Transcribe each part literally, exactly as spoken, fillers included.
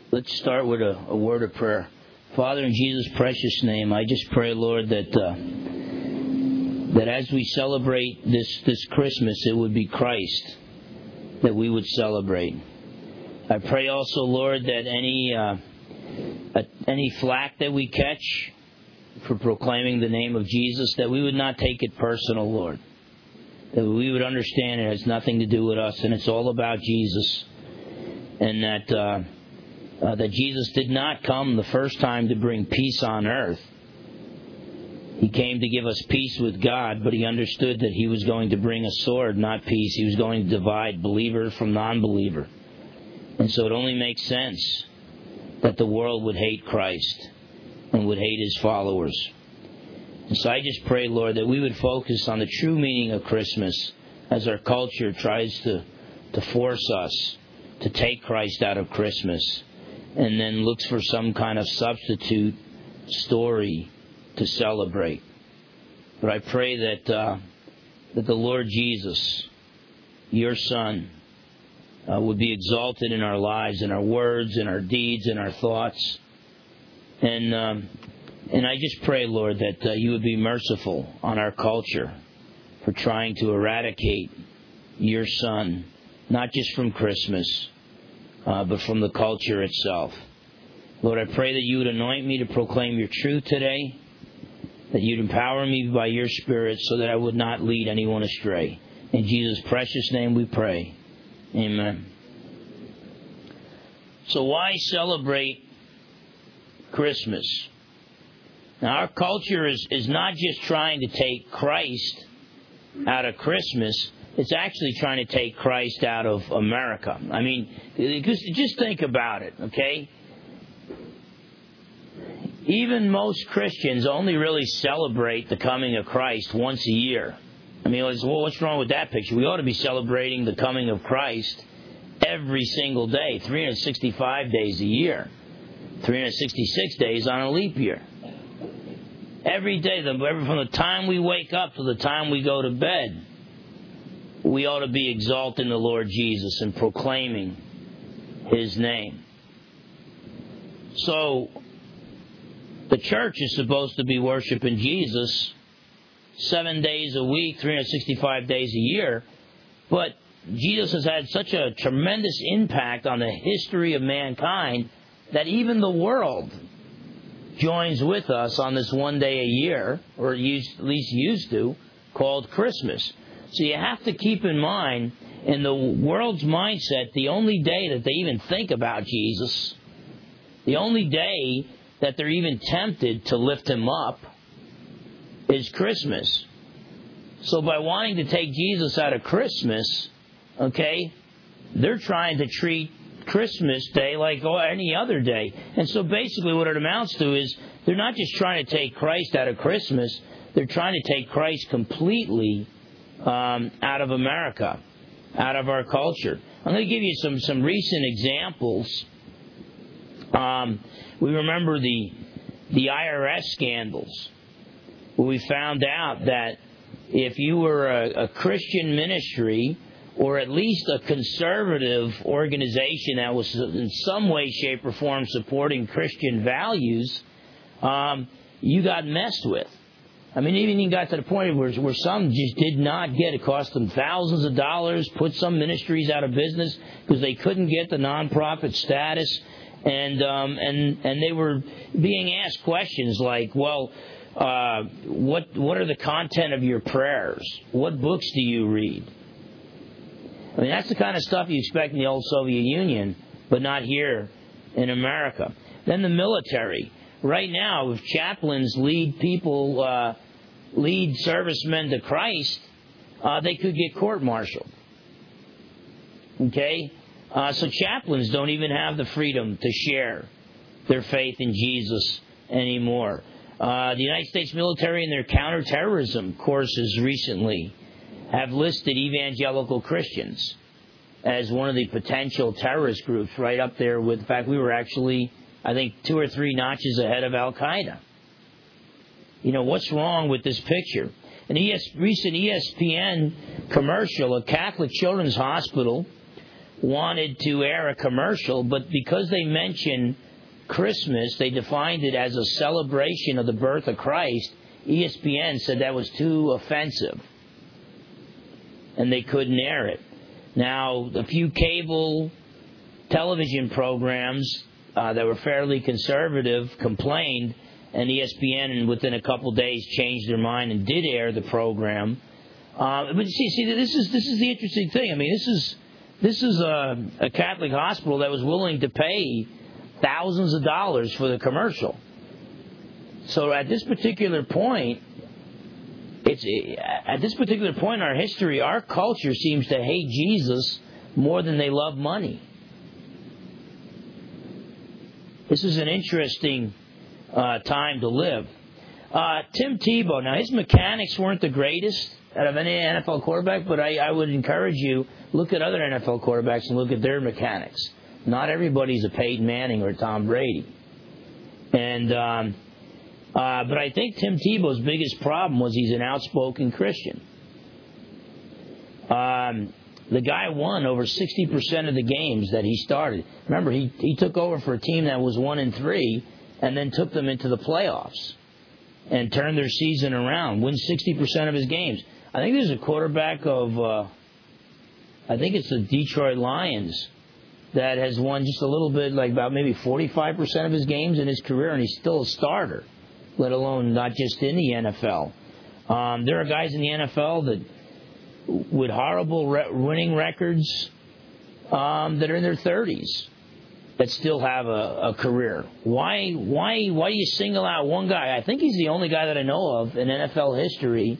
Let's start with a, a word of prayer. Father, in Jesus' precious name, I just pray, Lord, that uh, that as we celebrate this, this Christmas, it would be Christ that we would celebrate. I pray also, Lord, that any uh, any flack that we catch for proclaiming the name of Jesus, that we would not take it personal, Lord. That we would understand it has nothing to do with us, and it's all about Jesus. And that uh, uh, that Jesus did not come the first time to bring peace on earth. He came to give us peace with God, but he understood that he was going to bring a sword, not peace. He was going to divide believer from non-believer. And so it only makes sense that the world would hate Christ and would hate his followers. And so I just pray, Lord, that we would focus on the true meaning of Christmas as our culture tries to, to force us to take Christ out of Christmas and then looks for some kind of substitute story to celebrate. But I pray that uh, that the Lord Jesus, your Son, uh, would be exalted in our lives, in our words, in our deeds, in our thoughts. And um, and I just pray, Lord, that uh, you would be merciful on our culture for trying to eradicate your Son, not just from Christmas, uh, but from the culture itself. Lord, I pray that you would anoint me to proclaim your truth today, that you'd empower me by your Spirit so that I would not lead anyone astray. In Jesus' precious name we pray. Amen. So why celebrate Christmas? Now, our culture is, is not just trying to take Christ out of Christmas, it's actually trying to take Christ out of America. I mean, just, just think about it, okay? Even most Christians only really celebrate the coming of Christ once a year. I mean, well, what's wrong with that picture? We ought to be celebrating the coming of Christ every single day, three hundred sixty-five days a year, three hundred sixty-six days on a leap year. Every day, from the time we wake up to the time we go to bed, we ought to be exalting the Lord Jesus and proclaiming his name. So, the church is supposed to be worshiping Jesus seven days a week, three hundred sixty-five days a year. But Jesus has had such a tremendous impact on the history of mankind that even the world joins with us on this one day a year, or at least used to, called Christmas. So you have to keep in mind, in the world's mindset, the only day that they even think about Jesus, the only day that they're even tempted to lift him up, is Christmas. So by wanting to take Jesus out of Christmas, okay, they're trying to treat Christmas Day like any other day. And so basically what it amounts to is they're not just trying to take Christ out of Christmas, they're trying to take Christ completely um, out of America, out of our culture. I'm going to give you some, some recent examples. Um, we remember the the I R S scandals, where we found out that if you were a, a Christian ministry, or at least a conservative organization that was in some way, shape, or form supporting Christian values, um, you got messed with. I mean, even you got to the point where, where some just did not get it. It cost them thousands of dollars, put some ministries out of business because they couldn't get the nonprofit status. And um, and and they were being asked questions like, well, uh, what what are the content of your prayers? What books do you read? I mean, that's the kind of stuff you expect in the old Soviet Union, but not here in America. Then the military. Right now, if chaplains lead people, uh, lead servicemen to Christ, uh, they could get court-martialed. Okay? Uh, so chaplains don't even have the freedom to share their faith in Jesus anymore. Uh, the United States military in their counterterrorism courses recently have listed evangelical Christians as one of the potential terrorist groups, right up there with, in fact, we were actually, I think, two or three notches ahead of Al-Qaeda. You know, what's wrong with this picture? An E S, recent E S P N commercial, a Catholic Children's Hospital wanted to air a commercial, but because they mentioned Christmas, they defined it as a celebration of the birth of Christ. E S P N said that was too offensive, and they couldn't air it. Now, a few cable television programs uh, that were fairly conservative complained, and E S P N, within a couple days, changed their mind and did air the program. Uh, but see, see, this is this is the interesting thing. I mean, this is this is a, a Catholic hospital that was willing to pay thousands of dollars for the commercial. So at this particular point, it's at this particular point in our history, our culture seems to hate Jesus more than they love money. This is an interesting uh, time to live. Uh, Tim Tebow, now his mechanics weren't the greatest out of any N F L quarterback, but I, I would encourage you, look at other N F L quarterbacks and look at their mechanics. Not everybody's a Peyton Manning or a Tom Brady. And um, uh, but I think Tim Tebow's biggest problem was he's an outspoken Christian. Um, the guy won over sixty percent of the games that he started. Remember, he, he took over for a team that was one and three and then took them into the playoffs and turned their season around, win sixty percent of his games. I think there's a quarterback of, uh, I think it's the Detroit Lions, that has won just a little bit, like about maybe forty-five percent of his games in his career, and he's still a starter, let alone not just in the N F L. Um, there are guys in the N F L that, with horrible re- winning records, um, that are in their thirties, that still have a, a career. Why, why, why do you single out one guy? I think he's the only guy that I know of in N F L history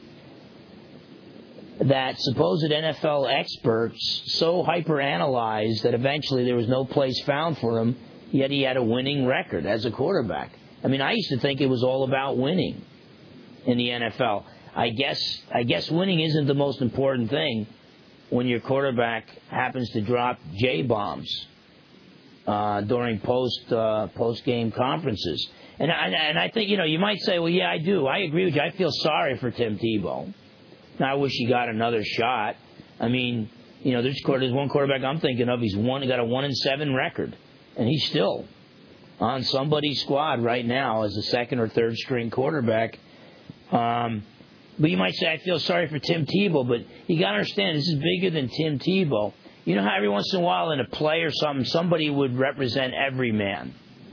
that supposed N F L experts so hyper-analyzed that eventually there was no place found for him, yet he had a winning record as a quarterback. I mean, I used to think it was all about winning in the N F L. I guess I guess winning isn't the most important thing when your quarterback happens to drop J-bombs uh, during post, uh, post-game conferences. And I, and I think, you know, you might say, well, yeah, I do. I agree with you. I feel sorry for Tim Tebow. Now, I wish he got another shot. I mean, you know, there's, there's one quarterback I'm thinking of. He's one, got a one and seven record, and he's still on somebody's squad right now as a second or third string quarterback. Um, but you might say, I feel sorry for Tim Tebow, but you got to understand this is bigger than Tim Tebow. You know how every once in a while in a play or something, somebody would represent every man.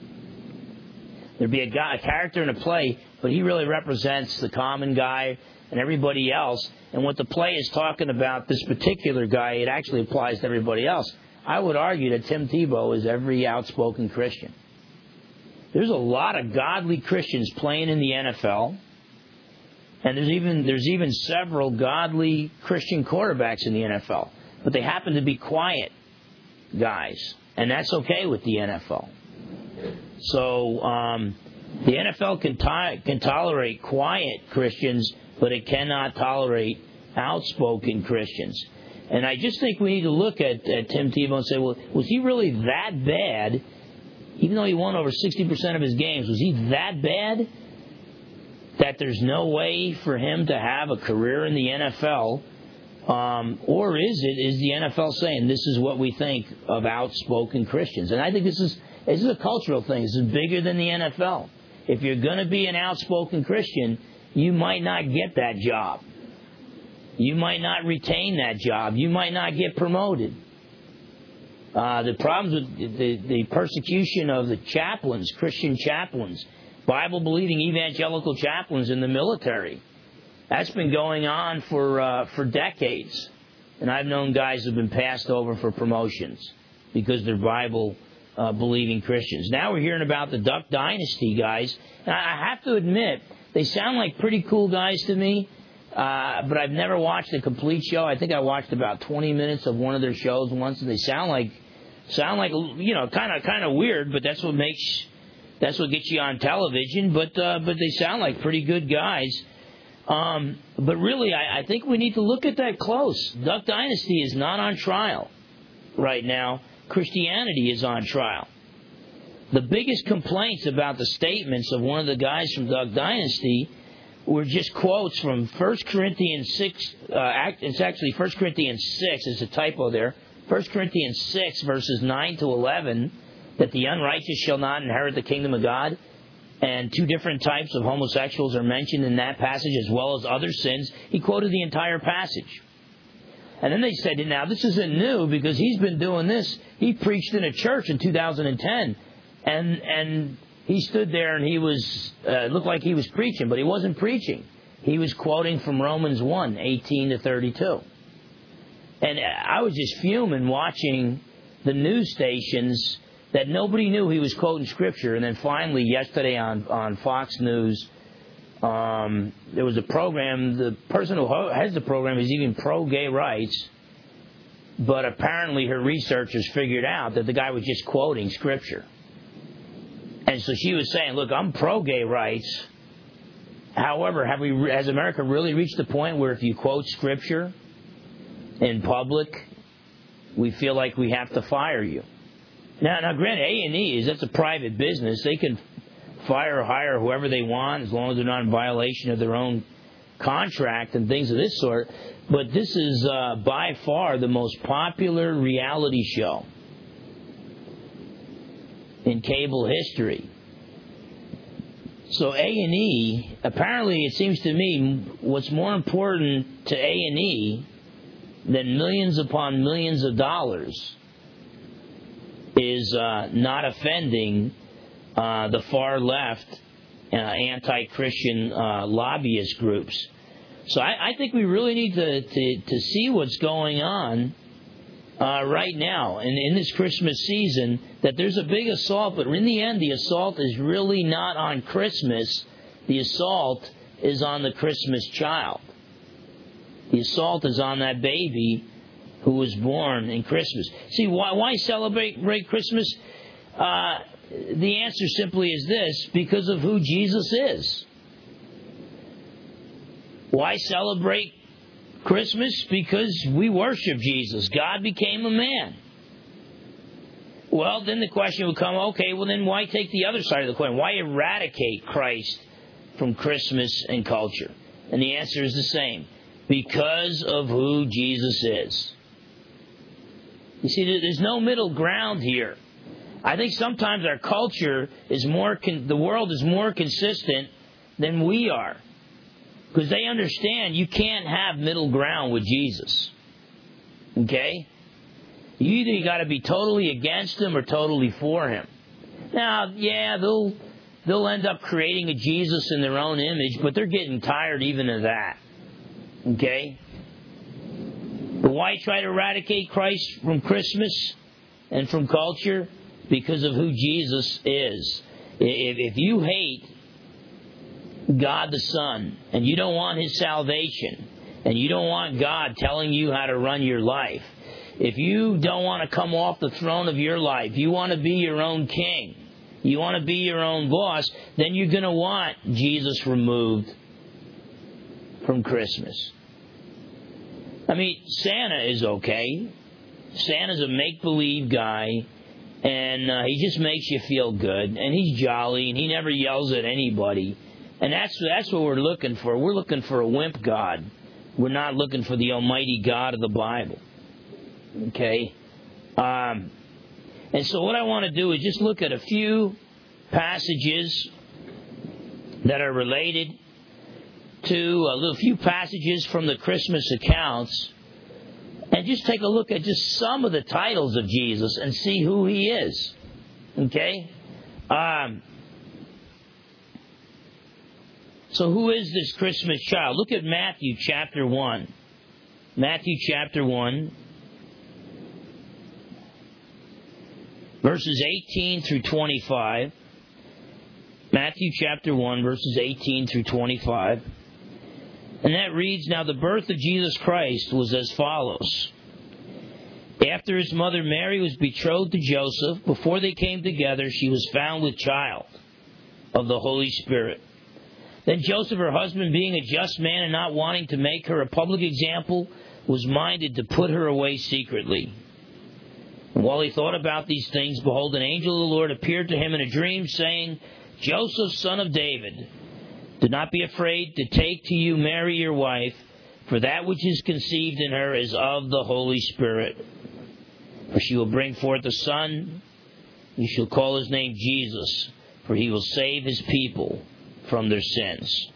There'd be a guy, a character in a play, but he really represents the common guy and everybody else. And what the play is talking about, this particular guy, it actually applies to everybody else. I would argue that Tim Tebow is every outspoken Christian. There's a lot of godly Christians playing in the N F L, and there's even there's even several godly Christian quarterbacks in the N F L, but they happen to be quiet guys, and that's okay with the N F L. So um, the N F L can, to- can tolerate quiet Christians, but it cannot tolerate outspoken Christians. And I just think we need to look at, at Tim Tebow and say, well, was he really that bad? Even though he won over sixty percent of his games, was he that bad that there's no way for him to have a career in the N F L? Um, or is it, is the N F L saying this is what we think of outspoken Christians? And I think this is, this is a cultural thing. This is bigger than the N F L. If you're going to be an outspoken Christian, you might not get that job. You might not retain that job. You might not get promoted. Uh, the problems with the, the persecution of the chaplains, Christian chaplains, Bible-believing evangelical chaplains in the military, that's been going on for uh, for decades. And I've known guys who've been passed over for promotions because they're Bible-believing uh, Christians. Now we're hearing about the Duck Dynasty guys. And I have to admit, they sound like pretty cool guys to me, uh, but I've never watched a complete show. I think I watched about twenty minutes of one of their shows once, and they sound like, sound like you know, kind of kind of weird, but that's what makes, that's what gets you on television. But uh, but they sound like pretty good guys. Um, but really, I, I think we need to look at that close. Duck Dynasty is not on trial right now. Christianity is on trial. The biggest complaints about the statements of one of the guys from Duck Dynasty were just quotes from First Corinthians six. Uh, it's actually First Corinthians six. There's a typo there. First Corinthians six, verses nine to eleven, that the unrighteous shall not inherit the kingdom of God. And two different types of homosexuals are mentioned in that passage, as well as other sins. He quoted the entire passage. And then they said, now this isn't new, because he's been doing this. He preached in a church in two thousand ten. And and he stood there and he was, uh, looked like he was preaching, but he wasn't preaching. He was quoting from Romans one, eighteen to thirty-two. And I was just fuming watching the news stations that nobody knew he was quoting Scripture. And then finally, yesterday on, on Fox News, um, there was a program. The person who has the program is even pro-gay rights. But apparently her researchers figured out that the guy was just quoting Scripture. And so she was saying, look, I'm pro-gay rights. However, have we, has America really reached the point where if you quote Scripture in public, we feel like we have to fire you? Now, now, granted, A and E is that's a private business. They can fire or hire whoever they want as long as they're not in violation of their own contract and things of this sort. But this is uh, by far the most popular reality show in cable history. So A and E, apparently it seems to me, what's more important to A and E than millions upon millions of dollars is uh, not offending uh, the far left uh, anti-Christian uh, lobbyist groups. So I, I think we really need to, to, to see what's going on uh, right now and in this Christmas season, that there's a big assault, but in the end the assault is really not on Christmas. The assault is on the Christmas child. The assault is on that baby who was born in Christmas. See, why, why celebrate Christmas? Uh, the answer simply is this: because of who Jesus is. Why celebrate Christmas? Because we worship Jesus. God became a man. Well, then the question would come, okay, well then why take the other side of the coin? Why eradicate Christ from Christmas and culture? And the answer is the same: because of who Jesus is. You see, there's no middle ground here. I think sometimes our culture is more, con- the world is more consistent than we are. Because they understand you can't have middle ground with Jesus. Okay? You either got to be totally against him or totally for him. Now, yeah, they'll they'll end up creating a Jesus in their own image, but they're getting tired even of that. Okay? But why try to eradicate Christ from Christmas and from culture? Because of who Jesus is. If, if you hate God the Son, and you don't want His salvation, and you don't want God telling you how to run your life, if you don't want to come off the throne of your life, you want to be your own king, you want to be your own boss, then you're going to want Jesus removed from Christmas. I mean, Santa is okay. Santa's a make-believe guy, and uh, he just makes you feel good, and he's jolly, and he never yells at anybody. And that's that's what we're looking for. We're looking for a wimp God. We're not looking for the almighty God of the Bible. Okay? Um, and so what I want to do is just look at a few passages that are related to a little few passages from the Christmas accounts, and just take a look at just some of the titles of Jesus and see who He is. Okay? Um, so who is this Christmas child? Look at Matthew chapter one. Matthew chapter one, verses eighteen through twenty-five. Matthew chapter one, verses eighteen through twenty-five. And that reads, "Now the birth of Jesus Christ was as follows. After his mother Mary was betrothed to Joseph, before they came together, she was found with child of the Holy Spirit. Then Joseph, her husband, being a just man and not wanting to make her a public example, was minded to put her away secretly. And while he thought about these things, behold, an angel of the Lord appeared to him in a dream, saying, 'Joseph, son of David, do not be afraid to take to you Mary your wife, for that which is conceived in her is of the Holy Spirit. For she will bring forth a son. You shall call his name Jesus, for he will save his people from their sins.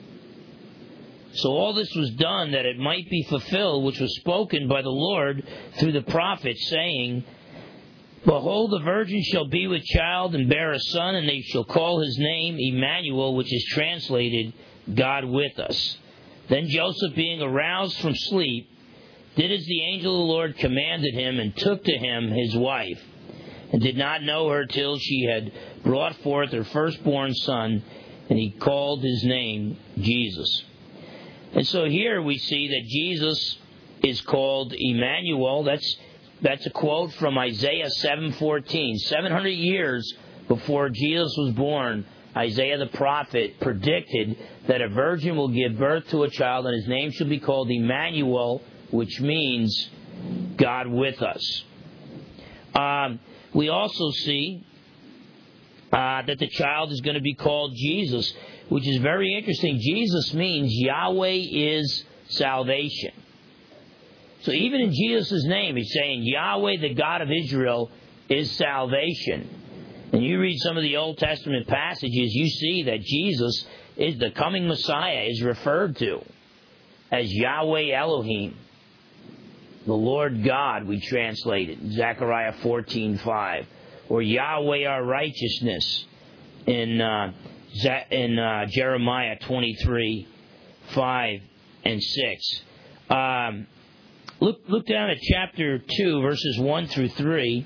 So all this was done that it might be fulfilled, which was spoken by the Lord through the prophet, saying, Behold, the virgin shall be with child and bear a son, and they shall call his name Emmanuel, which is translated, God with us. Then Joseph, being aroused from sleep, did as the angel of the Lord commanded him, and took to him his wife, and did not know her till she had brought forth her firstborn son, and he called his name Jesus. And so here we see that Jesus is called Emmanuel. That's that's a quote from Isaiah seven fourteen. Seven hundred years before Jesus was born, Isaiah the prophet predicted that a virgin will give birth to a child, and his name shall be called Emmanuel, which means God with us. Um, we also see uh, that the child is going to be called Jesus, which is very interesting. Jesus means Yahweh is salvation. So even in Jesus' name, he's saying Yahweh, the God of Israel, is salvation. And you read some of the Old Testament passages, you see that Jesus is the coming Messiah is referred to as Yahweh Elohim, the Lord God, we translate it, Zechariah fourteen five, or Yahweh our righteousness in uh, in uh, Jeremiah twenty-three five and six. Um, look look down at chapter two, verses one through three.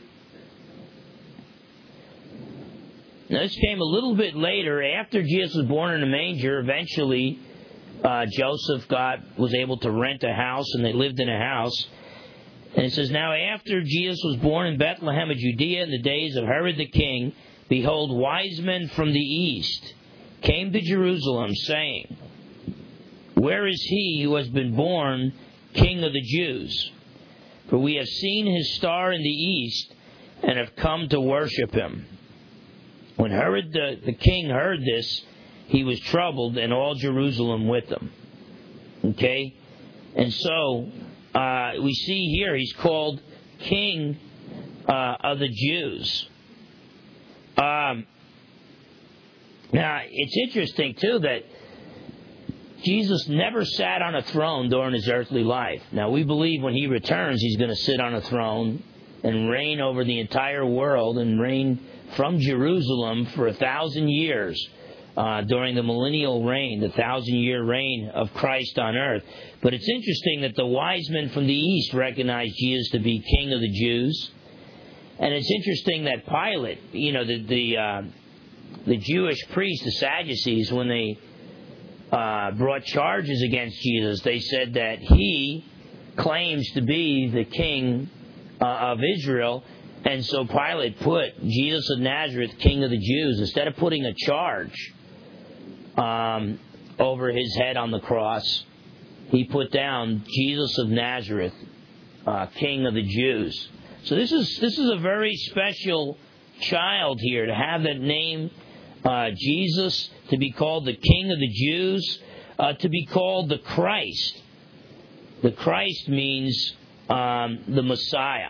Now, this came a little bit later, after Jesus was born in a manger. Eventually, uh, Joseph got was able to rent a house, and they lived in a house. And it says, Now after Jesus was born in Bethlehem of Judea in the days of Herod the king, behold, wise men from the east came to Jerusalem, saying, Where is he who has been born King of the Jews? For we have seen his star in the east, and have come to worship him. When Herod the, the king heard this, he was troubled, and all Jerusalem with him. Okay? And so, uh, we see here he's called King uh, of the Jews. Um, now, it's interesting, too, that Jesus never sat on a throne during his earthly life. Now, we believe when he returns, he's going to sit on a throne and reign over the entire world and reign from Jerusalem for a thousand years uh, during the millennial reign, the thousand-year reign of Christ on earth. But it's interesting that the wise men from the east recognized Jesus to be King of the Jews. And it's interesting that Pilate, you know, the the, uh, the Jewish priests, the Sadducees, when they uh, brought charges against Jesus, they said that he claims to be the King uh, of Israel. And so Pilate put Jesus of Nazareth, King of the Jews, instead of putting a charge um, over his head on the cross, he put down Jesus of Nazareth, uh, King of the Jews. So this is this is a very special child here, to have that name, uh, Jesus, to be called the King of the Jews, uh, to be called the Christ. The Christ means um, the Messiah.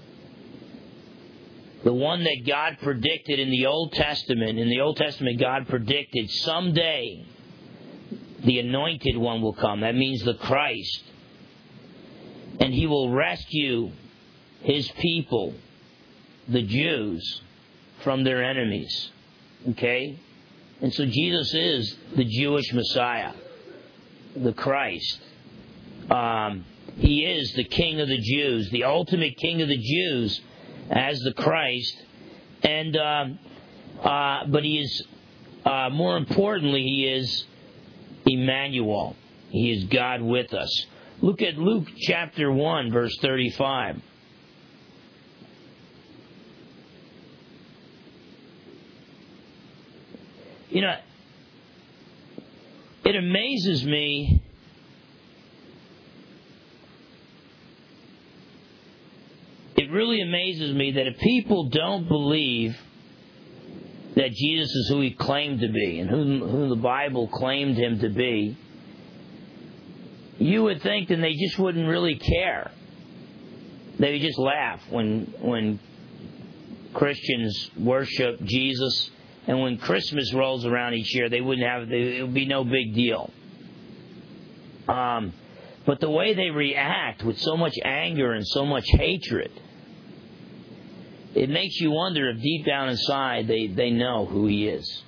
The one that God predicted in the Old Testament. In the Old Testament, God predicted someday the anointed one will come. That means the Christ. And he will rescue his people, the Jews, from their enemies. Okay? And so Jesus is the Jewish Messiah, the Christ. Um, he is the King of the Jews, the ultimate King of the Jews, as the Christ. And um, uh, but he is, uh, more importantly, he is Emmanuel. He is God with us. Look at Luke chapter one, verse thirty-five. You know, it amazes me It really amazes me that if people don't believe that Jesus is who he claimed to be and who, who the Bible claimed him to be, you would think that they just wouldn't really care. they would just laugh when when Christians worship Jesus, and when Christmas rolls around each year, they wouldn't have it would be no big deal. Um, but the way they react with so much anger and so much hatred, it makes you wonder if deep down inside they, they know who He is.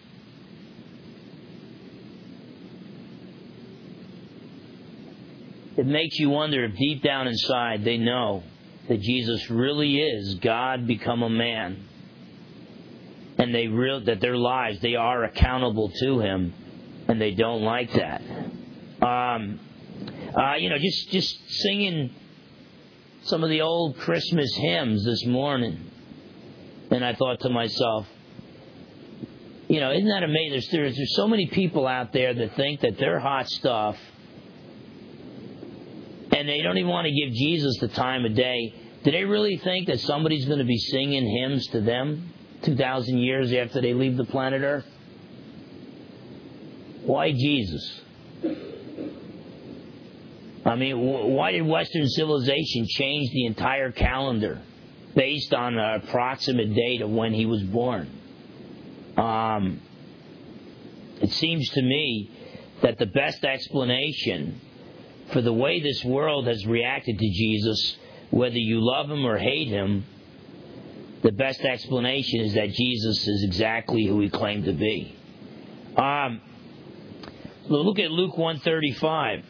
It makes you wonder if deep down inside they know that Jesus really is God become a man. And they real that their lives, they are accountable to Him, and they don't like that. Um, uh, you know, just, just singing some of the old Christmas hymns this morning. And I thought to myself, you know, isn't that amazing? There's, there's, there's so many people out there that think that they're hot stuff, and they don't even want to give Jesus the time of day. Do they really think that somebody's going to be singing hymns to them two thousand years after they leave the planet Earth? Why Jesus? I mean, why did Western civilization change the entire calendar based on an approximate date of when He was born? Um, it seems to me that the best explanation for the way this world has reacted to Jesus, whether you love Him or hate Him, the best explanation is that Jesus is exactly who He claimed to be. Um, look at Luke one thirty-five.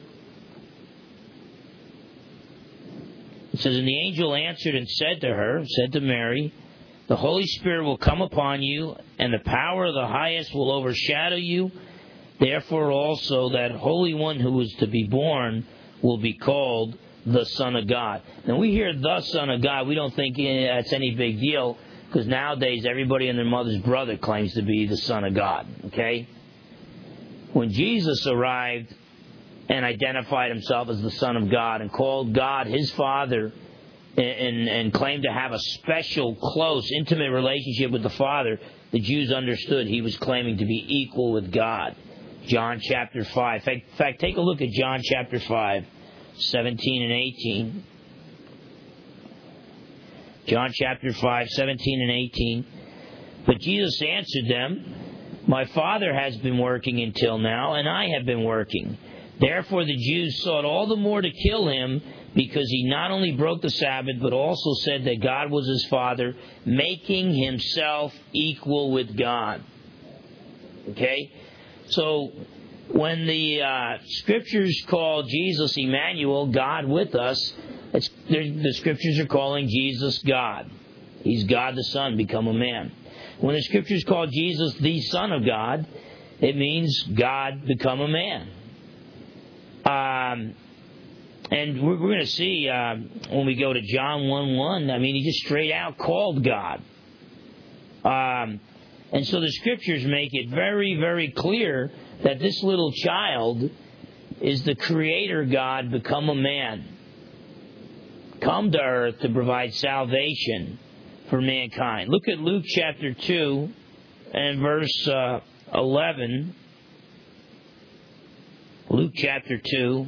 It says, and the angel answered and said to her, said to Mary, the Holy Spirit will come upon you, and the power of the highest will overshadow you. Therefore also that Holy One who is to be born will be called the Son of God. Now we hear the Son of God, we don't think eh, that's any big deal, because nowadays everybody and their mother's brother claims to be the Son of God. Okay? When Jesus arrived and identified Himself as the Son of God and called God His Father and, and, and claimed to have a special, close, intimate relationship with the Father, the Jews understood He was claiming to be equal with God. John chapter five. In fact, take a look at John chapter five, seventeen and eighteen. John chapter five, seventeen and eighteen. But Jesus answered them, my Father has been working until now, and I have been working. Therefore the Jews sought all the more to kill Him, because He not only broke the Sabbath, but also said that God was His Father, making Himself equal with God. Okay? So, when the uh, Scriptures call Jesus Emmanuel, God with us, it's, the Scriptures are calling Jesus God. He's God the Son, become a man. When the Scriptures call Jesus the Son of God, it means God become a man. Um, and we're, we're going to see uh, when we go to John one one, I mean, He just straight out called God. Um, and so the Scriptures make it very, very clear that this little child is the Creator God become a man, come to earth to provide salvation for mankind. Look at Luke chapter two and verse uh, eleven. Luke chapter two,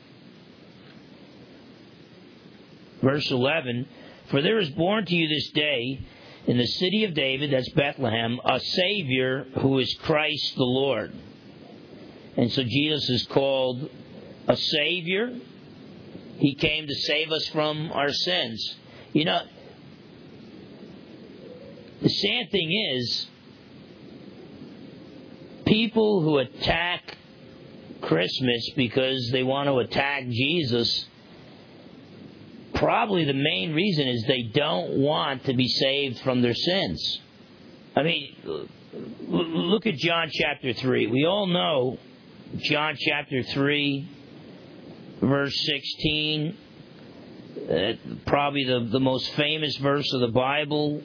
verse eleven. For there is born to you this day in the city of David, that's Bethlehem, a Savior who is Christ the Lord. And so Jesus is called a Savior. He came to save us from our sins. You know, the sad thing is, people who attack Christmas because they want to attack Jesus, probably the main reason is they don't want to be saved from their sins. I mean, look at John chapter three. We all know John chapter three, verse sixteen, uh, probably the, the most famous verse of the Bible.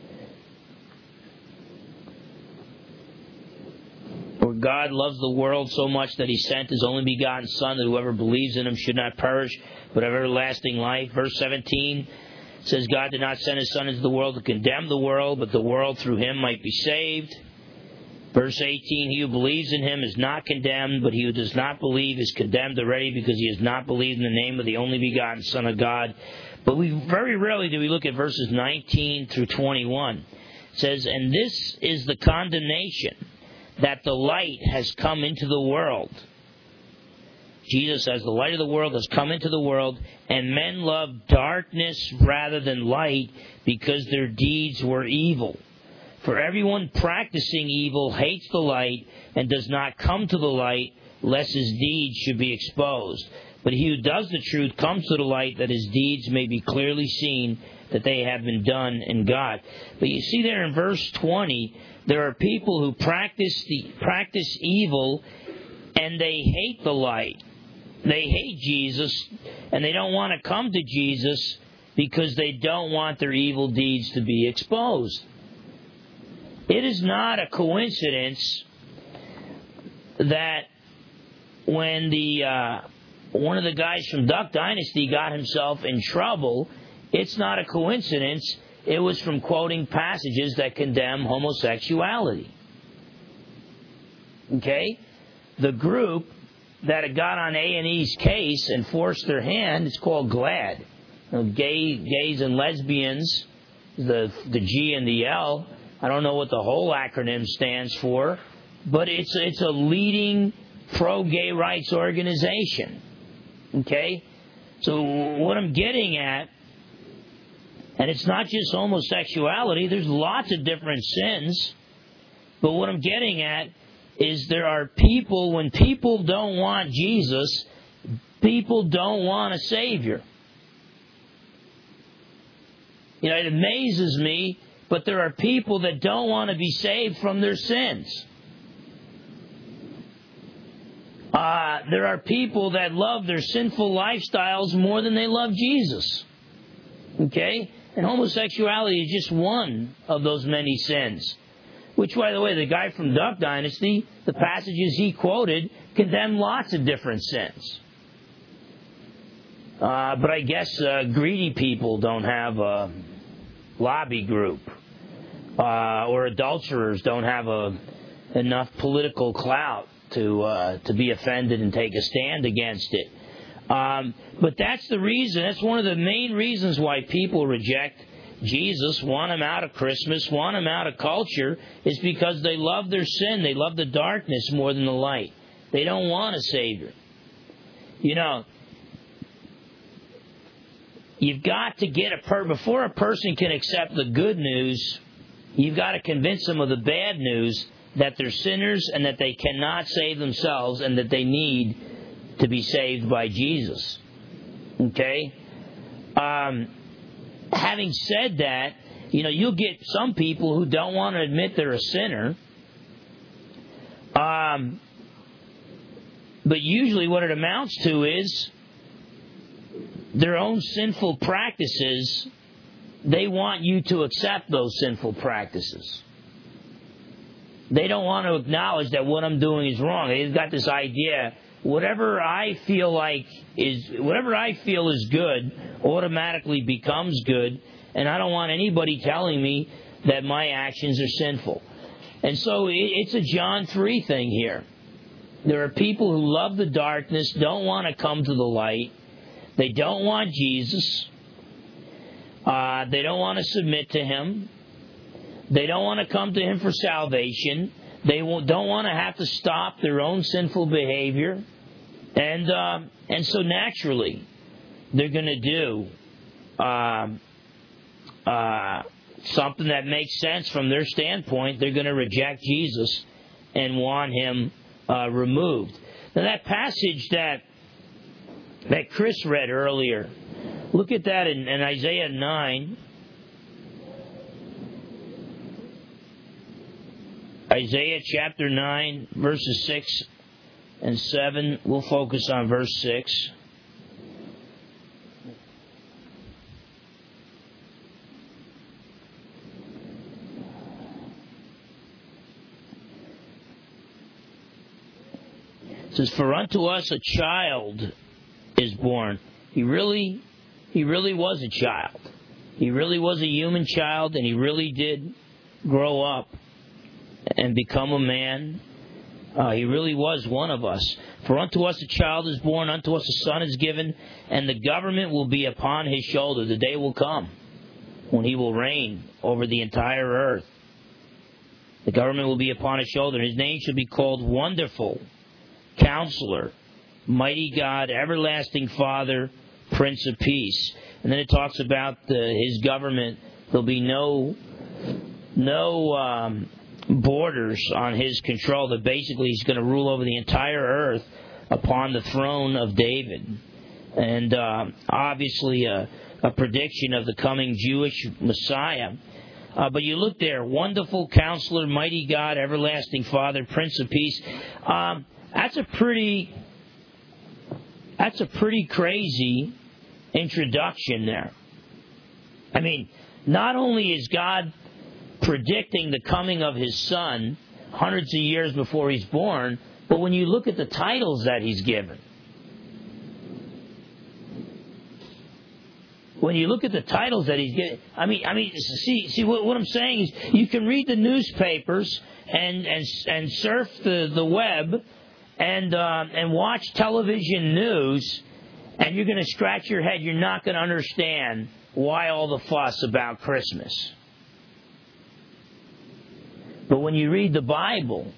For God loves the world so much that He sent His only begotten Son, that whoever believes in Him should not perish, but have everlasting life. Verse seventeen says, God did not send His Son into the world to condemn the world, but the world through Him might be saved. Verse eighteen, he who believes in Him is not condemned, but he who does not believe is condemned already, because he has not believed in the name of the only begotten Son of God. But we very rarely do we look at verses nineteen through twenty-one. It says, "And this is the condemnation, that the light has come into the world." Jesus says, "The light of the world has come into the world, and men loved darkness rather than light, because their deeds were evil. For everyone practicing evil hates the light, and does not come to the light, lest his deeds should be exposed. But he who does the truth comes to the light, that his deeds may be clearly seen, that they have been done in God." But you see there in verse twenty, there are people who practice the practice evil, and they hate the light. They hate Jesus, and they don't want to come to Jesus because they don't want their evil deeds to be exposed. It is not a coincidence that when the uh, one of the guys from Duck Dynasty got himself in trouble, it's not a coincidence. It was from quoting passages that condemn homosexuality. Okay? The group that had got on A and E's case and forced their hand, it's called GLAAD. You know, gay, gays and lesbians, the the G and the L. I don't know what the whole acronym stands for, but it's it's a leading pro-gay rights organization. Okay? So what I'm getting at, and it's not just homosexuality, there's lots of different sins, but what I'm getting at is there are people, when people don't want Jesus, people don't want a Savior. You know, it amazes me, but there are people that don't want to be saved from their sins. Uh, there are people that love their sinful lifestyles more than they love Jesus. Okay? And homosexuality is just one of those many sins. Which, by the way, the guy from Duck Dynasty, the passages he quoted, condemn lots of different sins. Uh, but I guess uh, greedy people don't have a lobby group. Uh, or adulterers don't have a, enough political clout to uh, to be offended and take a stand against it. Um, but that's the reason, that's one of the main reasons why people reject Jesus, want him out of Christmas, want him out of culture, is because they love their sin. They love the darkness more than the light. They don't want a Savior. You know, you've got to get a per before a person can accept the good news, you've got to convince them of the bad news, that they're sinners and that they cannot save themselves and that they need to be saved by Jesus. Okay? Um... Having said that, you know, you'll get some people who don't want to admit they're a sinner. Um, but usually what it amounts to is their own sinful practices. They want you to accept those sinful practices. They don't want to acknowledge that what I'm doing is wrong. They've got this idea, whatever I feel like is, whatever I feel is good automatically becomes good, and I don't want anybody telling me that my actions are sinful. And so it's a John three thing here. There are people who love the darkness, don't want to come to the light. They don't want Jesus. Uh, they don't want to submit to Him. They don't want to come to Him for salvation. They don't want to have to stop their own sinful behavior. And uh, and so naturally, they're going to do uh, uh, something that makes sense from their standpoint. They're going to reject Jesus and want Him uh, removed. Now that passage that that Chris read earlier, look at that in, in Isaiah nine. Isaiah chapter nine, verses six and seven. We'll focus on verse six. It says, "For unto us a child is born." He really, he really was a child. He really was a human child, and he really did grow up and become a man. Uh, he really was one of us. For unto us a child is born, unto us a son is given, and the government will be upon his shoulder. The day will come when he will reign over the entire earth. The government will be upon his shoulder, and his name shall be called Wonderful, Counselor, Mighty God, Everlasting Father, Prince of Peace. And then it talks about the, his government. There'll be no no um, borders on his control. That basically he's going to rule over the entire earth upon the throne of David. And uh, obviously a, a prediction of the coming Jewish Messiah. Uh, but you look there, Wonderful Counselor, Mighty God, Everlasting Father, Prince of Peace. Um, that's a pretty, that's a pretty crazy introduction there. I mean, not only is God predicting the coming of His Son hundreds of years before He's born, but when you look at the titles that He's given, when you look at the titles that he's getting, I mean, I mean, see, see what, what I'm saying is, you can read the newspapers and and and surf the, the web and uh, and watch television news, and you're going to scratch your head. You're not going to understand why all the fuss about Christmas. But when you read the Bible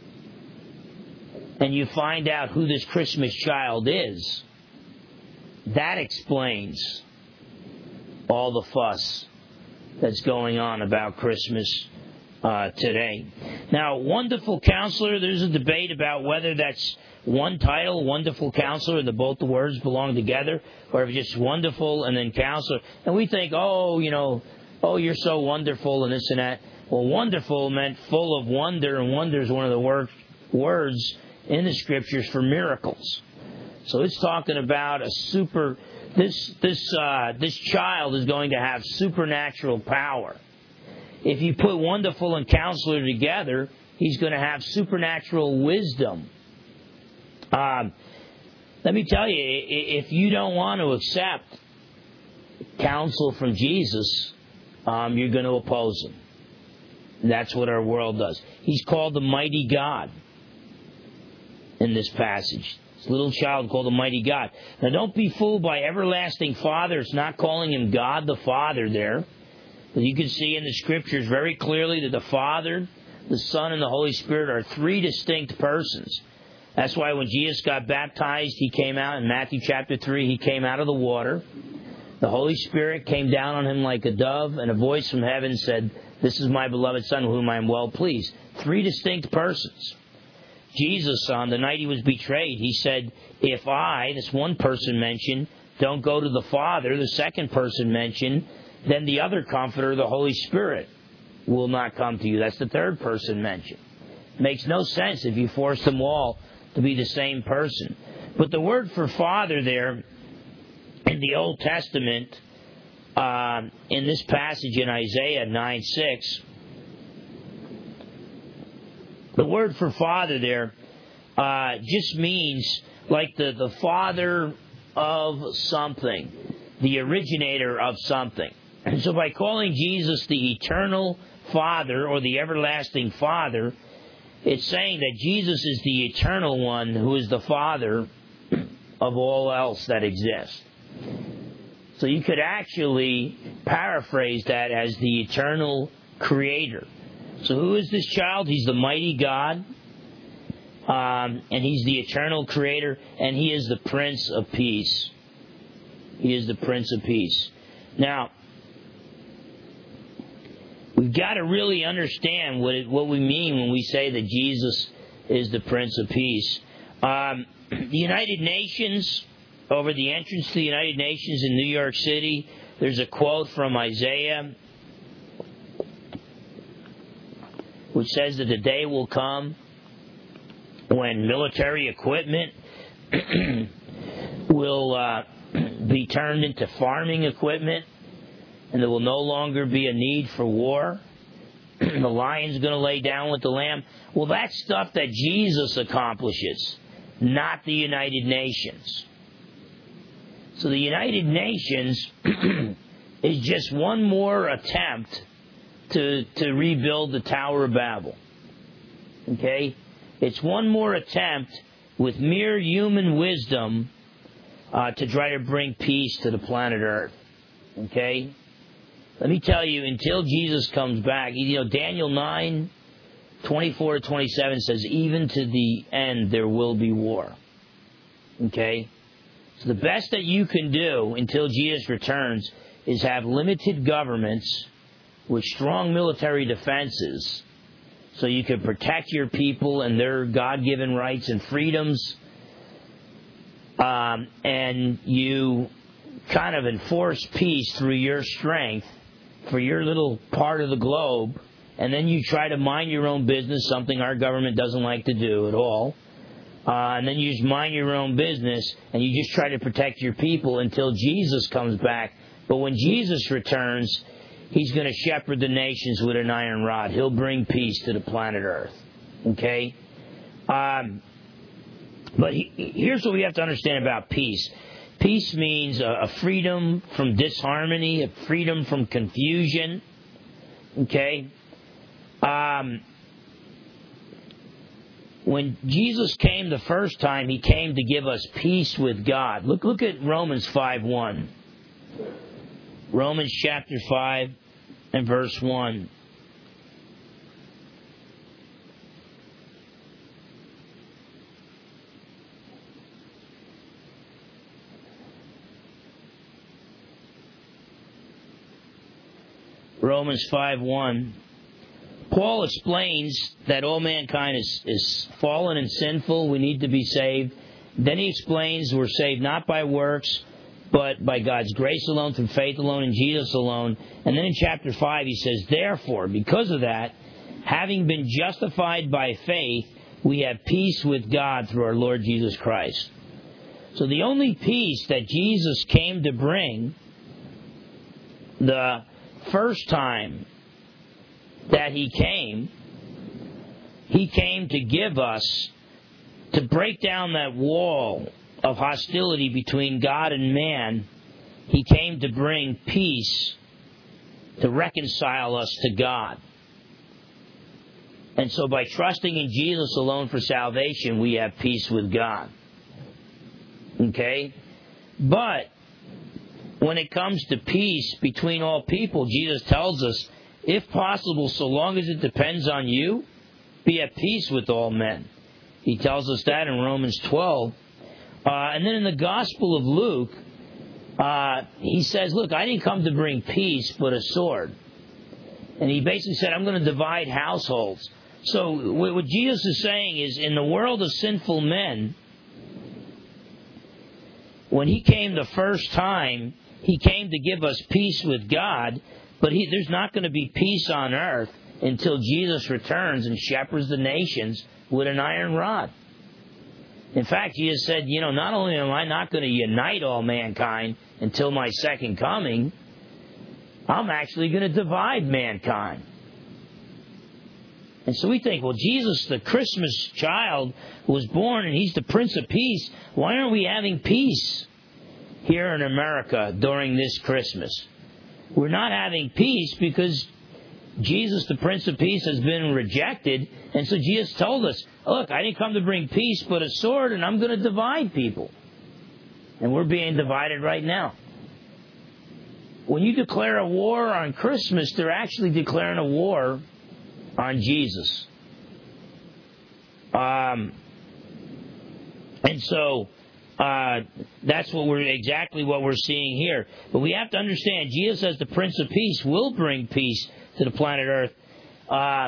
and you find out who this Christmas child is, that explains all the fuss that's going on about Christmas uh, today. Now, Wonderful Counselor, there's a debate about whether that's one title, Wonderful Counselor, and the, both the words belong together, or if it's just Wonderful and then Counselor. And we think, oh, you know, oh, you're so wonderful and this and that. Well, wonderful meant full of wonder, and wonder is one of the word, words in the Scriptures for miracles. So it's talking about a super... This this uh, this child is going to have supernatural power. If you put Wonderful and Counselor together, he's going to have supernatural wisdom. Um, let me tell you, if you don't want to accept counsel from Jesus, um, you're going to oppose him. And that's what our world does. He's called the Mighty God in this passage. Little child called the Mighty God. Now, don't be fooled by Everlasting Father. It's not calling him God the Father there. But you can see in the Scriptures very clearly that the Father, the Son, and the Holy Spirit are three distinct persons. That's why when Jesus got baptized, he came out in Matthew chapter three, he came out of the water. The Holy Spirit came down on him like a dove, and a voice from heaven said, "This is my beloved Son, with whom I am well pleased." Three distinct persons. Jesus, on the night he was betrayed, he said, if I, this one person mentioned, don't go to the Father, the second person mentioned, then the other Comforter, the Holy Spirit, will not come to you. That's the third person mentioned. Makes no sense if you force them all to be the same person. But the word for Father there in the Old Testament, uh, in this passage in Isaiah nine six, the word for Father there uh, just means like the, the Father of something, the originator of something. And so by calling Jesus the Eternal Father or the Everlasting Father, it's saying that Jesus is the Eternal One who is the Father of all else that exists. So you could actually paraphrase that as the Eternal Creator. So who is this child? He's the Mighty God, um, and He's the Eternal Creator, and He is the Prince of Peace. He is the Prince of Peace. Now, we've got to really understand what it, what we mean when we say that Jesus is the Prince of Peace. Um, the United Nations, over the entrance to the United Nations in New York City, there's a quote from Isaiah, which says that the day will come when military equipment will uh, be turned into farming equipment, and there will no longer be a need for war. The lion's going to lay down with the lamb. Well, that's stuff that Jesus accomplishes, not the United Nations. So the United Nations is just one more attempt to to rebuild the Tower of Babel. Okay? It's one more attempt with mere human wisdom uh, to try to bring peace to the planet Earth. Okay? Let me tell you, until Jesus comes back, you know, Daniel nine, twenty-four to twenty-seven says, even to the end there will be war. Okay? So the best that you can do until Jesus returns is have limited governments with strong military defenses so you can protect your people and their God-given rights and freedoms. Um, and you kind of enforce peace through your strength for your little part of the globe. And then you try to mind your own business, something our government doesn't like to do at all. Uh, and then you just mind your own business, and you just try to protect your people until Jesus comes back. But when Jesus returns, He's going to shepherd the nations with an iron rod. He'll bring peace to the planet Earth. Okay? Um, but he, here's what we have to understand about peace. Peace means a, a freedom from disharmony, a freedom from confusion. Okay? Um, when Jesus came the first time, He came to give us peace with God. Look, look at Romans five one. Romans chapter five and verse one. Romans five one. Paul explains that all mankind is, is fallen and sinful. We need to be saved. Then he explains we're saved not by works, but by God's grace alone, through faith alone, in Jesus alone. And then in chapter five he says, therefore, because of that, having been justified by faith, we have peace with God through our Lord Jesus Christ. So the only peace that Jesus came to bring the first time that He came, He came to give us, to break down that wall of hostility between God and man. He came to bring peace, to reconcile us to God. And so by trusting in Jesus alone for salvation, we have peace with God. Okay? But when it comes to peace between all people, Jesus tells us, if possible, so long as it depends on you, be at peace with all men. He tells us that in Romans twelve. Uh, and then in the Gospel of Luke, uh, he says, look, I didn't come to bring peace, but a sword. And he basically said, I'm going to divide households. So what Jesus is saying is, in the world of sinful men, when He came the first time, He came to give us peace with God. But he, there's not going to be peace on earth until Jesus returns and shepherds the nations with an iron rod. In fact, Jesus said, you know, not only am I not going to unite all mankind until my second coming, I'm actually going to divide mankind. And so we think, well, Jesus, the Christmas child, was born and He's the Prince of Peace. Why aren't we having peace here in America during this Christmas? We're not having peace because Jesus, the Prince of Peace, has been rejected. And so Jesus told us, look, I didn't come to bring peace but a sword, and I'm going to divide people. And we're being divided right now. When you declare a war on Christmas, they're actually declaring a war on Jesus. Um, and so Uh, that's what we're exactly what we're seeing here. But we have to understand, Jesus as the Prince of Peace will bring peace to the planet Earth. Uh,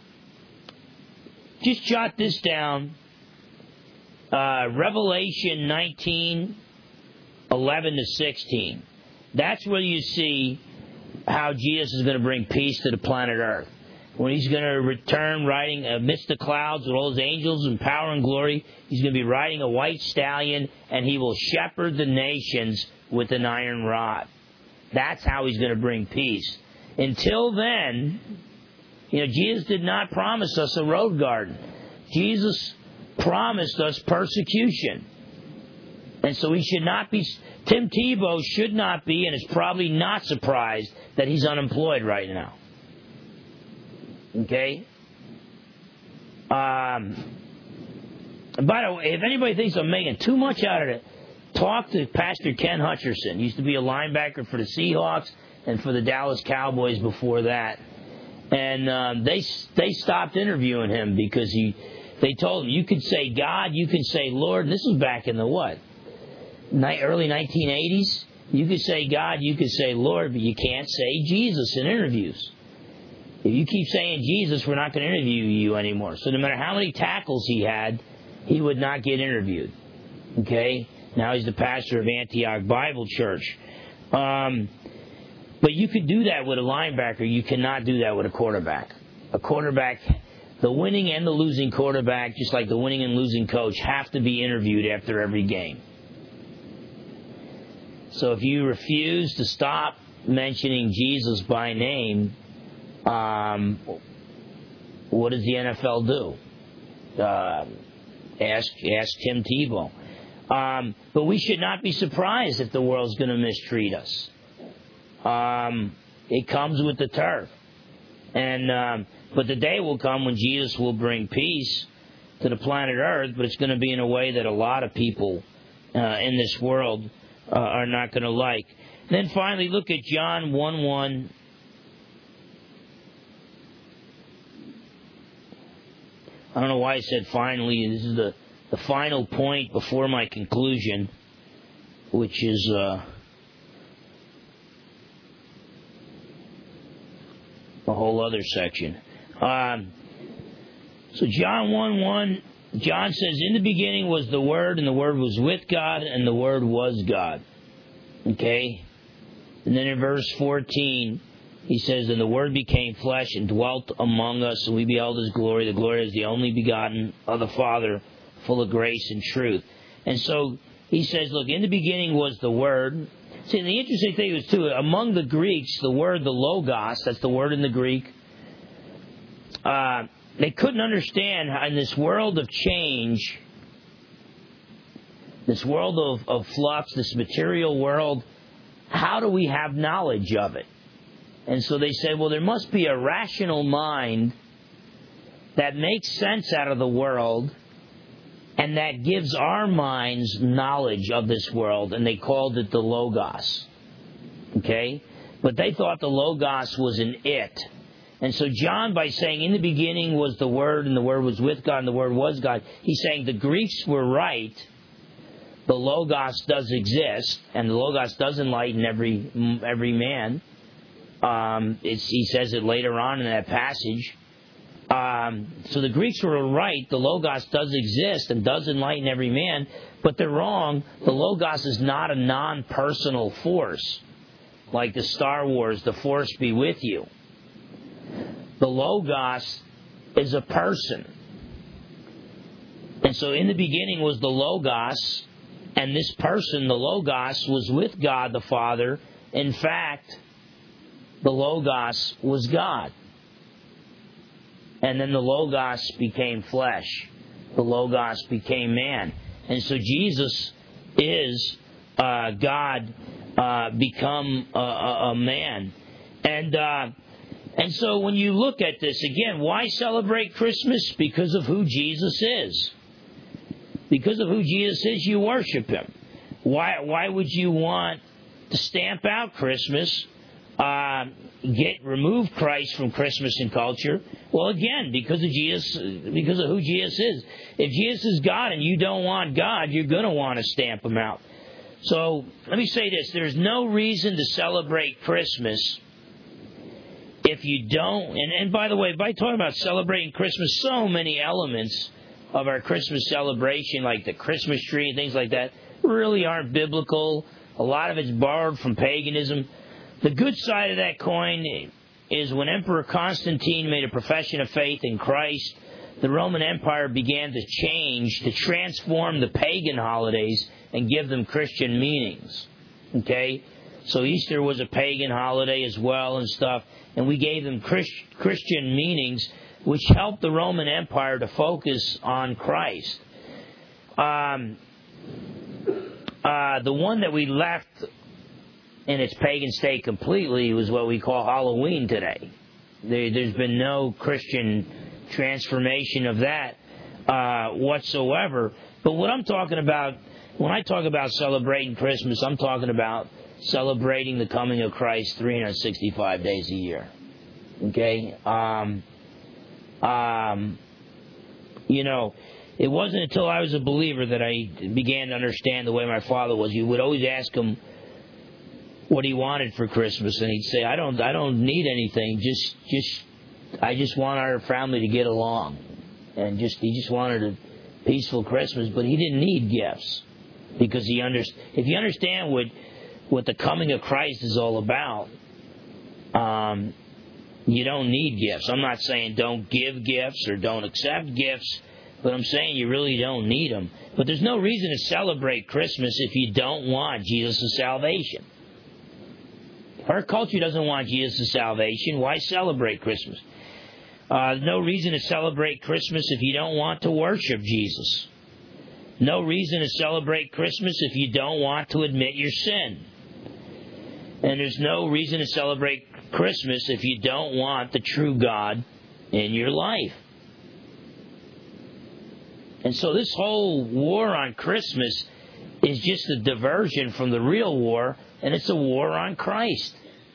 just jot this down. Uh, Revelation nineteen, eleven to sixteen. That's where you see how Jesus is going to bring peace to the planet Earth. When He's going to return riding amidst the clouds with all His angels in power and glory, He's going to be riding a white stallion, and He will shepherd the nations with an iron rod. That's how He's going to bring peace. Until then, you know, Jesus did not promise us a road garden. Jesus promised us persecution. And so we should not be, Tim Tebow should not be, and is probably not surprised that he's unemployed right now. Okay? Um, And by the way, if anybody thinks I'm making too much out of it, talk to Pastor Ken Hutcherson. He used to be a linebacker for the Seahawks and for the Dallas Cowboys before that. And um, they they stopped interviewing him because he they told him, you could say God, you could say Lord. This was back in the what? Early nineteen eighties? You could say God, you could say Lord, but you can't say Jesus in interviews. If you keep saying Jesus, we're not going to interview you anymore. So no matter how many tackles he had, he would not get interviewed. Okay? Now he's the pastor of Antioch Bible Church. Um, but you could do that with a linebacker. You cannot do that with a quarterback. A quarterback, the winning and the losing quarterback, just like the winning and losing coach, have to be interviewed after every game. So if you refuse to stop mentioning Jesus by name, um, what does the N F L do? Uh, ask ask Tim Tebow. Um, but we should not be surprised if the world's going to mistreat us. Um, it comes with the turf. And um, but the day will come when Jesus will bring peace to the planet Earth, but it's going to be in a way that a lot of people uh, in this world uh, are not going to like. And then finally, look at John one one. I don't know why I said finally. This is the, the final point before my conclusion, which is uh, a whole other section. Um, so John one one, John says, in the beginning was the Word, and the Word was with God, and the Word was God. Okay? And then in verse fourteen, he says, and the Word became flesh and dwelt among us, and we beheld His glory. The glory is the only begotten of the Father, full of grace and truth. And so he says, look, in the beginning was the Word. See, the interesting thing is, too, among the Greeks, the word, the logos, that's the word in the Greek, uh, they couldn't understand how in this world of change, this world of, of flux, this material world, how do we have knowledge of it? And so they said, well, there must be a rational mind that makes sense out of the world and that gives our minds knowledge of this world, and they called it the Logos. Okay? But they thought the Logos was an it. And so John, by saying, in the beginning was the Word, and the Word was with God, and the Word was God, he's saying the Greeks were right. The Logos does exist, and the Logos does enlighten every every man. Um, it's, he says it later on in that passage. Um, so the Greeks were right. The Logos does exist and does enlighten every man, but they're wrong. The Logos is not a non-personal force, like the Star Wars, the Force be with you. The Logos is a person. And so in the beginning was the Logos, and this person, the Logos, was with God the Father. In fact, the Logos was God. And then the Logos became flesh. The Logos became man. And so Jesus is uh, God uh, become a, a, a man. And uh, and so when you look at this, again, why celebrate Christmas? Because of who Jesus is. Because of who Jesus is, you worship Him. Why, why would you want to stamp out Christmas? Uh, get remove Christ from Christmas and culture? Well, again, because of Jesus, because of who Jesus is. If Jesus is God and you don't want God, you're going to want to stamp Him out. So let me say this: there's no reason to celebrate Christmas if you don't. And, and by the way, by talking about celebrating Christmas, so many elements of our Christmas celebration, like the Christmas tree and things like that, really aren't biblical. A lot of it's borrowed from paganism. The good side of that coin is when Emperor Constantine made a profession of faith in Christ, the Roman Empire began to change, to transform the pagan holidays and give them Christian meanings. Okay? So Easter was a pagan holiday as well and stuff, and we gave them Christ, Christian meanings, which helped the Roman Empire to focus on Christ. Um, uh, the one that we left in its pagan state completely was what we call Halloween today. There, there's been no Christian transformation of that. uh, whatsoever. But what I'm talking about, when I talk about celebrating Christmas, I'm talking about celebrating the coming of Christ three hundred sixty-five days a year. Okay? Um, um, you know, it wasn't until I was a believer that I began to understand the way my father was. You would always ask him what he wanted for Christmas, and he'd say, "I don't, I don't need anything. Just, just, I just want our family to get along." And just, he just wanted a peaceful Christmas, but he didn't need gifts because he under, if you understand what, what the coming of Christ is all about, um, you don't need gifts. I'm not saying don't give gifts or don't accept gifts. But I'm saying you really don't need them. But there's no reason to celebrate Christmas if you don't want Jesus' salvation. If our culture doesn't want Jesus' salvation, why celebrate Christmas? Uh, no reason to celebrate Christmas if you don't want to worship Jesus. No reason to celebrate Christmas if you don't want to admit your sin. And there's no reason to celebrate Christmas if you don't want the true God in your life. And so this whole war on Christmas is just a diversion from the real war, and it's a war on Christ.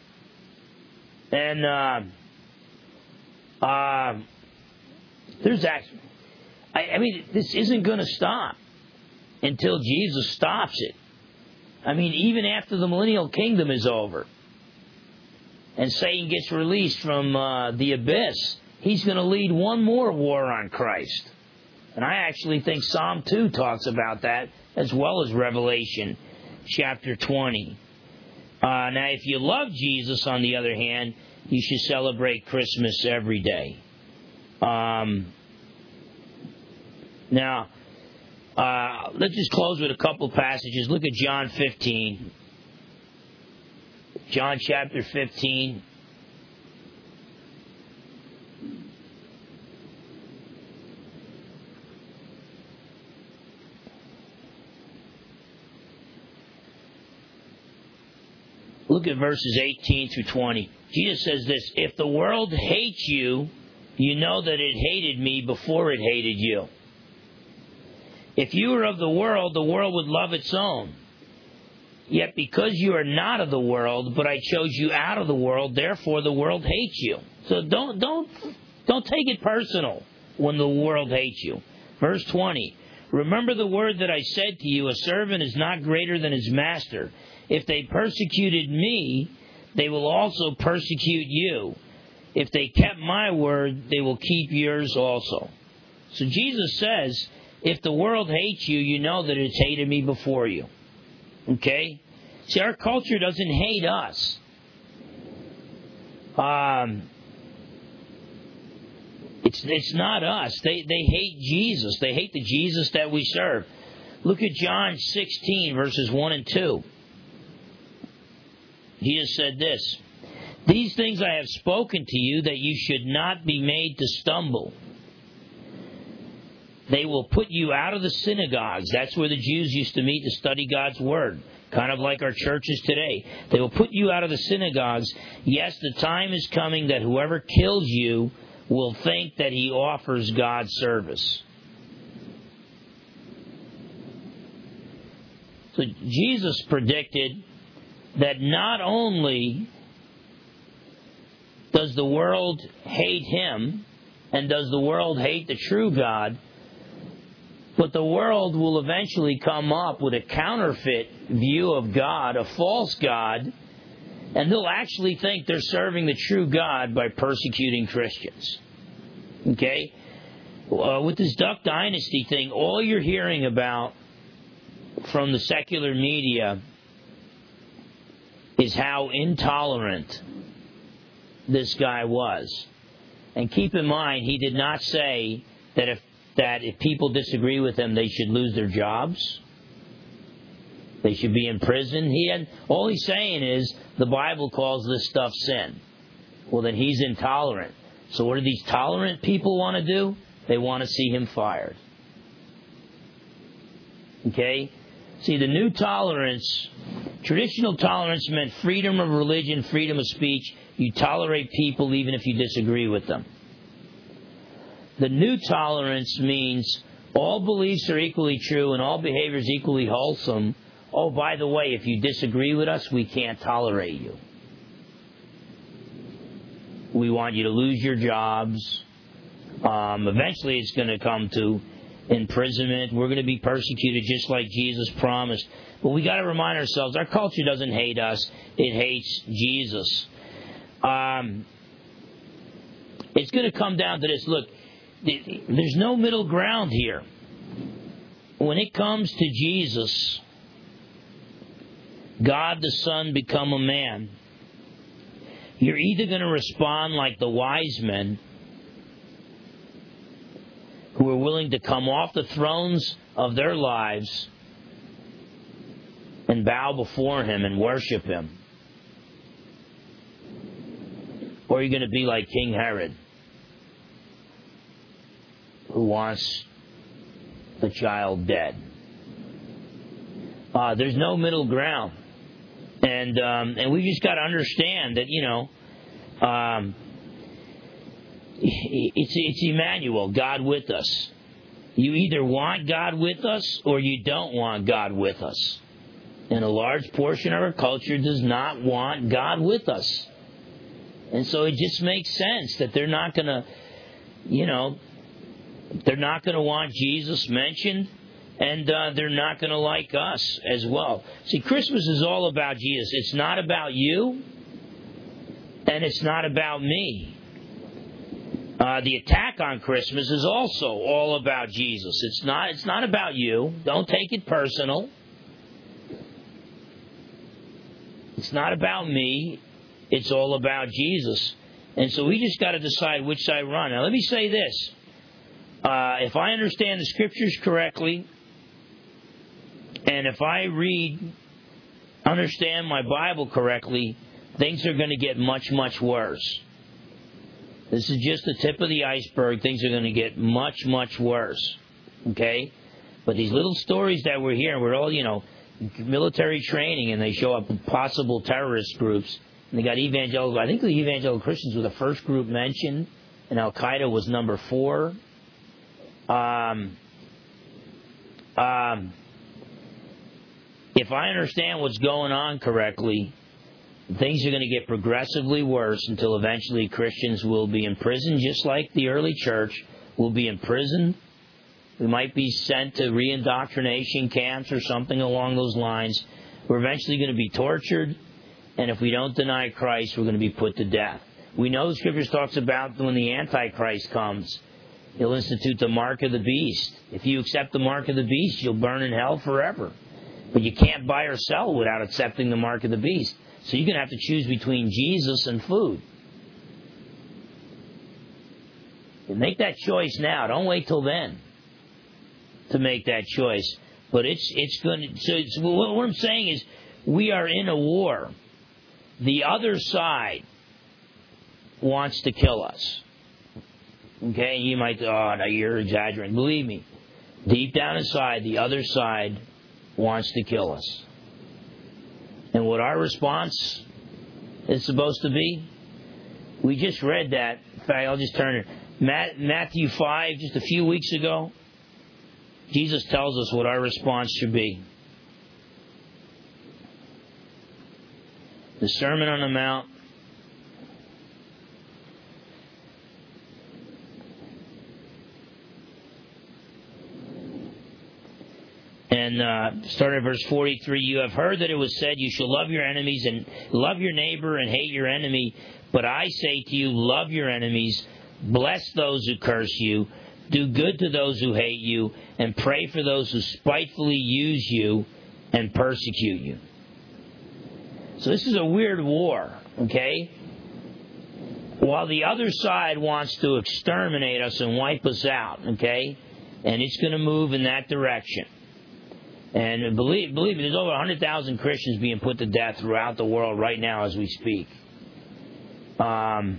And uh, uh, there's actually, I, I mean, this isn't going to stop until Jesus stops it. I mean, even after the millennial kingdom is over and Satan gets released from uh, the abyss, he's going to lead one more war on Christ. And I actually think Psalm two talks about that, as well as Revelation chapter twenty. Uh, now, if you love Jesus, on the other hand, you should celebrate Christmas every day. Um, now, uh, let's just close with a couple passages. Look at John fifteen. John chapter fifteen. Look at verses eighteen through twenty. Jesus says this, "If the world hates you, you know that it hated me before it hated you. If you were of the world, the world would love its own. Yet because you are not of the world, but I chose you out of the world, therefore the world hates you." So don't don't don't take it personal when the world hates you. Verse twenty. "Remember the word that I said to you, a servant is not greater than his master. If they persecuted me, they will also persecute you. If they kept my word, they will keep yours also." So Jesus says, if the world hates you, you know that it's hated me before you. Okay? See, our culture doesn't hate us. Um, it's it's not us. They they hate Jesus. They hate the Jesus that we serve. Look at John sixteen, verses one and two. Jesus said this, "These things I have spoken to you, that you should not be made to stumble. They will put you out of the synagogues." That's where the Jews used to meet to study God's Word, kind of like our churches today. "They will put you out of the synagogues. Yes, the time is coming that whoever kills you will think that he offers God service." So Jesus predicted that not only does the world hate him, and does the world hate the true God, but the world will eventually come up with a counterfeit view of God, a false God, and they'll actually think they're serving the true God by persecuting Christians. Okay? Uh, with this Duck Dynasty thing, all you're hearing about from the secular media is how intolerant this guy was. And keep in mind, he did not say that if that if people disagree with him, they should lose their jobs. They should be in prison. He had, all he's saying is the Bible calls this stuff sin. Well, then he's intolerant. So what do these tolerant people want to do? They want to see him fired. Okay? See, the new tolerance, traditional tolerance meant freedom of religion, freedom of speech. You tolerate people even if you disagree with them. The new tolerance means all beliefs are equally true and all behaviors equally wholesome. Oh, by the way, if you disagree with us, we can't tolerate you. We want you to lose your jobs. Um, eventually it's going to come to imprisonment. We're going to be persecuted just like Jesus promised. But we got to remind ourselves, our culture doesn't hate us. It hates Jesus. Um, it's going to come down to this. Look, there's no middle ground here. When it comes to Jesus, God the Son become a man, you're either going to respond like the wise men who are willing to come off the thrones of their lives and bow before Him and worship Him, or you're going to be like King Herod, who wants the child dead. Uh, there's no middle ground. And um, and we just got to understand that, you know, um, it's it's Emmanuel, God with us. You either want God with us or you don't want God with us. And a large portion of our culture does not want God with us. And so it just makes sense that they're not going to, you know, they're not going to want Jesus mentioned. And uh, they're not going to like us as well. See, Christmas is all about Jesus. It's not about you, and it's not about me. Uh, the attack on Christmas is also all about Jesus. It's not. It's not about you. Don't take it personal. It's not about me. It's all about Jesus. And so we just got to decide which side we're on. Now, let me say this: uh, if I understand the Scriptures correctly, and if I read, understand my Bible correctly, things are going to get much, much worse. This is just the tip of the iceberg. Things are going to get much, much worse. Okay? But these little stories that we're hearing, we're all, you know, military training, and they show up with possible terrorist groups. And they got evangelical, I think the evangelical Christians were the first group mentioned, and Al-Qaeda was number four. Um... Um... If I understand what's going on correctly, things are going to get progressively worse until eventually Christians will be imprisoned, just like the early church will be imprisoned. We might be sent to re-indoctrination camps or something along those lines. We're eventually going to be tortured, and if we don't deny Christ, we're going to be put to death. We know the Scriptures talks about when the Antichrist comes, he'll institute the mark of the beast. If you accept the mark of the beast, you'll burn in hell forever. But you can't buy or sell without accepting the mark of the beast. So you're going to have to choose between Jesus and food. You make that choice now. Don't wait till then to make that choice. But it's it's going to. So it's, what I'm saying is, we are in a war. The other side wants to kill us. Okay, you might. Oh, no, you're exaggerating. Believe me, deep down inside, the other side wants to kill us. And what our response is supposed to be, we just read that. In fact, I'll just turn it. Matthew five, just a few weeks ago, Jesus tells us what our response should be. The Sermon on the Mount. And uh, starting at verse forty-three, you have heard that it was said, you shall love your enemies and love your neighbor and hate your enemy. But I say to you, love your enemies, bless those who curse you, do good to those who hate you, and pray for those who spitefully use you and persecute you. So this is a weird war, okay? While the other side wants to exterminate us and wipe us out, okay? And it's going to move in that direction. And believe, believe me, there's over one hundred thousand Christians being put to death throughout the world right now as we speak. Um,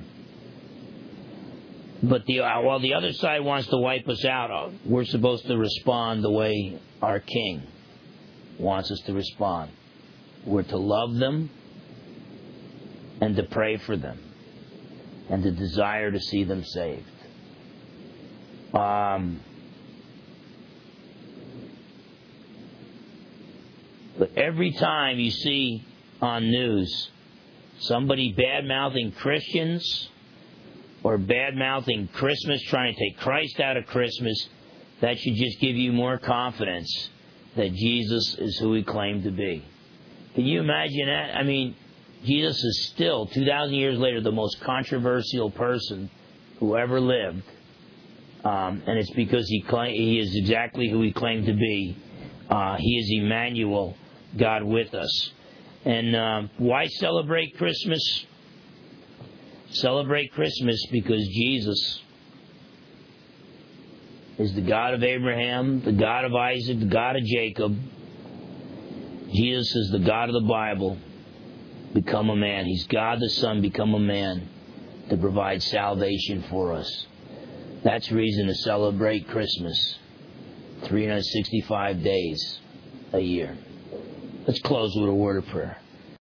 but the, uh, while the other side wants to wipe us out, we're supposed to respond the way our King wants us to respond. We're to love them and to pray for them and to desire to see them saved. Um, but every time you see on news somebody bad-mouthing Christians or bad-mouthing Christmas, trying to take Christ out of Christmas, that should just give you more confidence that Jesus is who he claimed to be. Can you imagine that? I mean, Jesus is still, two thousand years later, the most controversial person who ever lived. Um, and it's because he claim, he is exactly who he claimed to be. Uh, he is Emmanuel, God with us. And uh, why celebrate Christmas? Celebrate Christmas because Jesus is the God of Abraham, the God of Isaac, the God of Jacob. Jesus is the God of the Bible, become a man. He's God the Son, become a man to provide salvation for us. That's reason to celebrate Christmas. three hundred sixty-five days a year. Let's close with a word of prayer.